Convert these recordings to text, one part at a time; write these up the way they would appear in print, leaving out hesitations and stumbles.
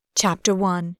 Chapter 1.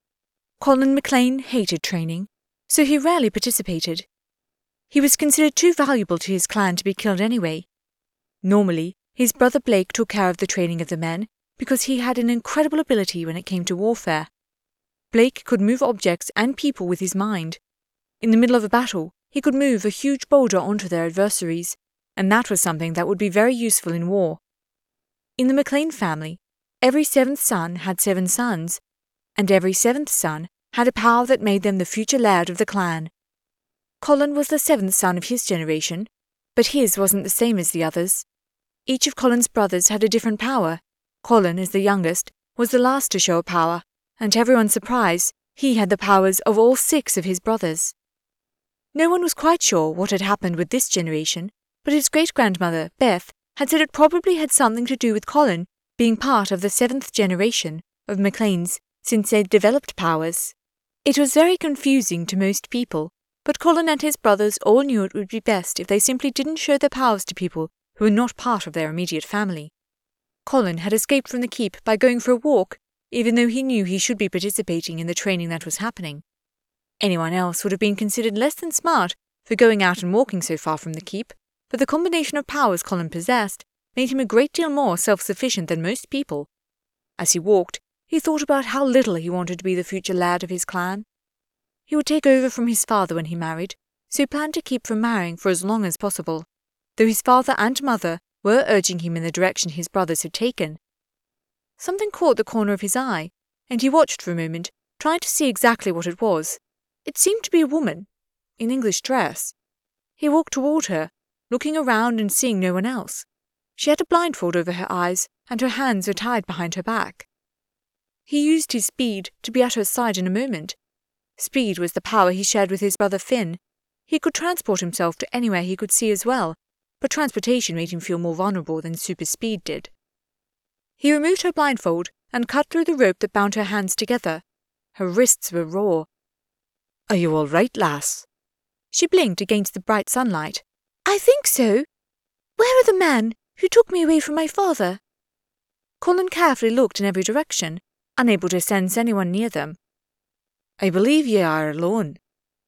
Colin McLean hated training, so he rarely participated. He was considered too valuable to his clan to be killed anyway. Normally, his brother Blake took care of the training of the men because he had an incredible ability when it came to warfare. Blake could move objects and people with his mind. In the middle of a battle, he could move a huge boulder onto their adversaries, and that was something that would be very useful in war. In the McLean family, every seventh son had 7 sons, and every 7th son had a power that made them the future laird of the clan. Colin was the 7th son of his generation, but his wasn't the same as the others. Each of Colin's brothers had a different power. Colin, as the youngest, was the last to show a power, and to everyone's surprise, he had the powers of all 6 of his brothers. No one was quite sure what had happened with this generation, but his great-grandmother, Beth, had said it probably had something to do with Colin being part of the 7th generation of McLeans since they'd developed powers. It was very confusing to most people, but Colin and his brothers all knew it would be best if they simply didn't show their powers to people who were not part of their immediate family. Colin had escaped from the keep by going for a walk, even though he knew he should be participating in the training that was happening. Anyone else would have been considered less than smart for going out and walking so far from the keep, but the combination of powers Colin possessed made him a great deal more self-sufficient than most people. As he walked, he thought about how little he wanted to be the future laird of his clan. He would take over from his father when he married, so he planned to keep from marrying for as long as possible, though his father and mother were urging him in the direction his brothers had taken. Something caught the corner of his eye, and he watched for a moment, trying to see exactly what it was. It seemed to be a woman, in English dress. He walked toward her, looking around and seeing no one else. She had a blindfold over her eyes, and her hands were tied behind her back. He used his speed to be at her side in a moment. Speed was the power he shared with his brother Finn. He could transport himself to anywhere he could see as well, but transportation made him feel more vulnerable than super speed did. He removed her blindfold and cut through the rope that bound her hands together. Her wrists were raw. "Are you all right, lass?" She blinked against the bright sunlight. "I think so. Where are the men who took me away from my father?" Colin carefully looked in every direction, unable to sense anyone near them. "I believe ye are alone."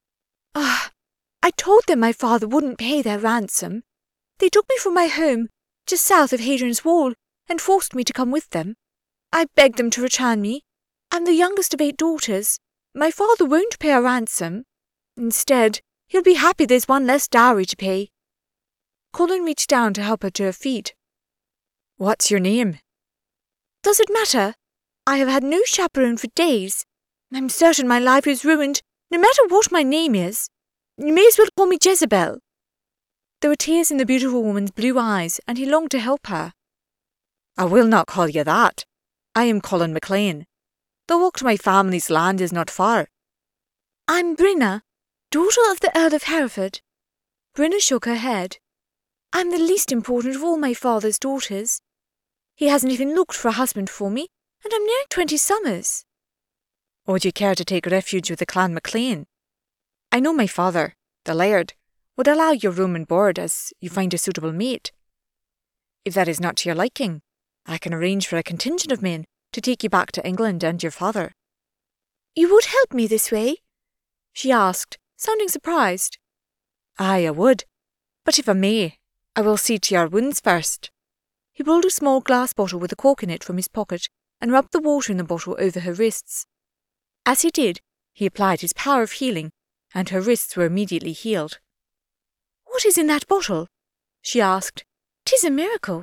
I told them my father wouldn't pay their ransom. They took me from my home, just south of Hadrian's Wall, and forced me to come with them. I begged them to return me. I'm the youngest of 8 daughters. My father won't pay a ransom. Instead, he'll be happy there's one less dowry to pay." Colin reached down to help her to her feet. "What's your name?" "Does it matter? I have had no chaperone for days. I'm certain my life is ruined, no matter what my name is. You may as well call me Jezebel." There were tears in the beautiful woman's blue eyes, and he longed to help her. "I will not call you that. I am Colin McLean. The walk to my family's land is not far." "I'm Brenna, daughter of the Earl of Hereford." Brenna shook her head. "I'm the least important of all my father's daughters. He hasn't even looked for a husband for me, and I'm nearing 20 summers. "Would you care to take refuge with the clan McLean? I know my father, the laird, would allow your room and board as you find a suitable mate. If that is not to your liking, I can arrange for a contingent of men to take you back to England and your father." "You would help me this way?" she asked, sounding surprised. "Aye, I would. But if I may, I will see to your wounds first." He pulled a small glass bottle with a cork in it from his pocket and rubbed the water in the bottle over her wrists. As he did, he applied his power of healing, and her wrists were immediately healed. "What is in that bottle?" she asked. "'Tis a miracle."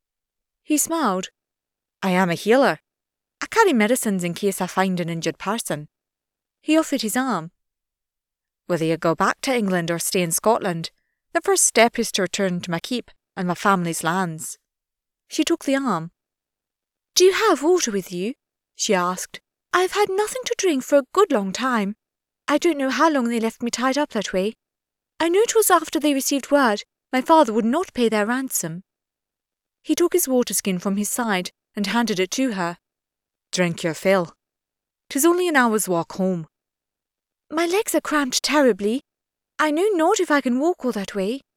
He smiled. "I am a healer. I carry medicines in case I find an injured person." He offered his arm. "Whether you go back to England or stay in Scotland, the first step is to return to my keep and my family's lands." She took the arm. "Do you have water with you?" she asked. "I've had nothing to drink for a good long time. I don't know how long they left me tied up that way. I know it was after they received word my father would not pay their ransom." He took his water skin from his side and handed it to her. "Drink your fill. 'Tis only an hour's walk home." "My legs are cramped terribly. I know not if I can walk all that way."